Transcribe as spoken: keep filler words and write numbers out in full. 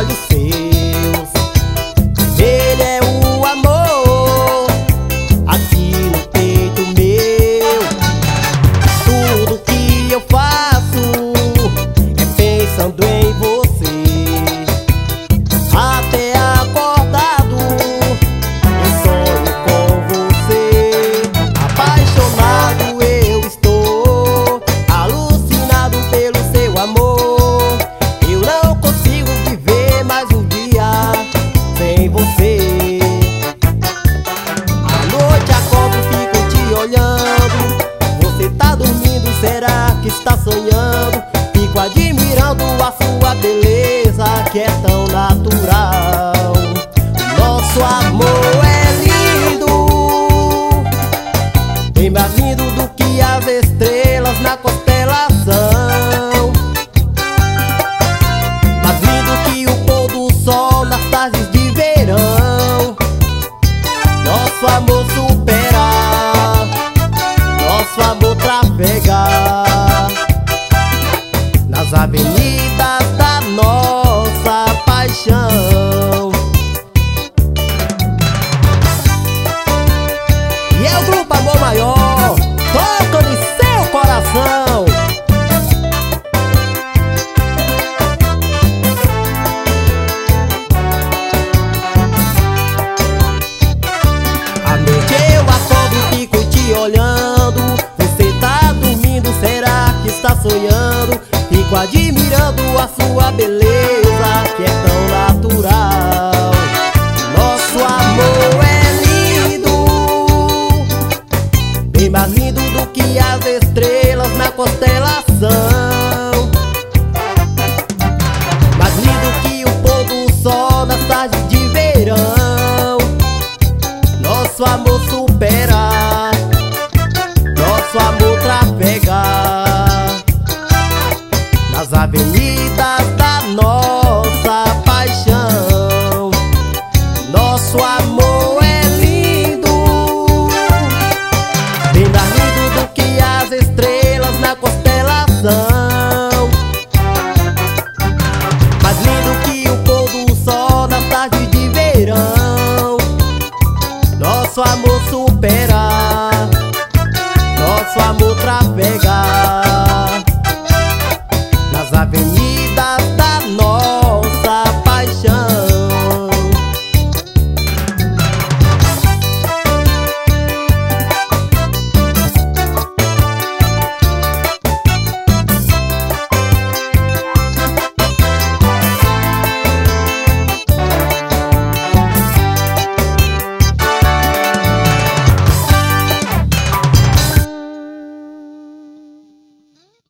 olhos seus. Ele é o amor aqui no peito meu. Tudo que eu faço é pensando em você. Até acordado eu sonho com você. Apaixonado eu estou, alucinado pelo seu amor. Eu não consigo viver mais um dia sem você. À noite acordo e fico te olhando. Você tá dormindo, será que está sonhando? Fico admirando a sua beleza, que é tão natural. Nosso amor é lindo, bem mais lindo do que as estrelas na constelação. Mais lindo que o pôr do sol nas tardes de verão. Nosso amor supera, nosso amor trafegar nas avenidas da nossa paixão. E é o grupo Amor Maior, tocando em seu coração. À noite eu acordo e fico te olhando. Você tá dormindo, será que está sonhando? Fico admirando a sua beleza, que é tão natural. Nosso amor é lindo, bem mais lindo do que as estrelas na constelação. Mais lindo que o pôr do sol nas tardes de verão. Nosso amor supera, nosso amor trafegar nas avenidas da nossa paixão. Nosso amor é lindo, bem mais lindo do que as estrelas na constelação. Mais lindo que o pôr do sol nas tardes de verão. Nosso amor supera, nosso amor trafegar